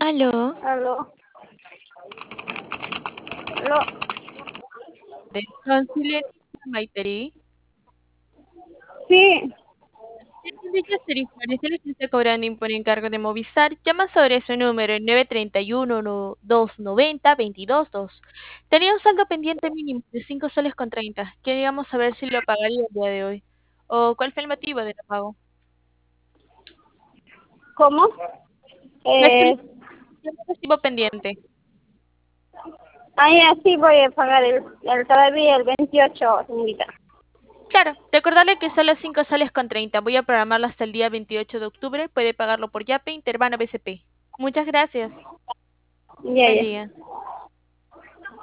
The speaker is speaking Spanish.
Aló, Aló, aló, de Consiglio Maiteri. sí, El servicio tarifarios que está cobrando por encargo de Movistar. Llama sobre su número 931-290-222. Tenía un saldo pendiente mínimo de 5 soles con 30. Queríamos saber si lo pagaría el día de hoy. ¿O cuál fue el motivo del pago? ¿cómo? La Eh, solicitud de recibo pendiente. ahí así voy a pagar el todavía el 28, señorita. Claro, recordarle que solo 5 soles con 30. Voy a programarlo hasta el día 28 de octubre. Puede pagarlo por Yape, Interbank o BCP. Muchas gracias. Ya, Buen ya. día.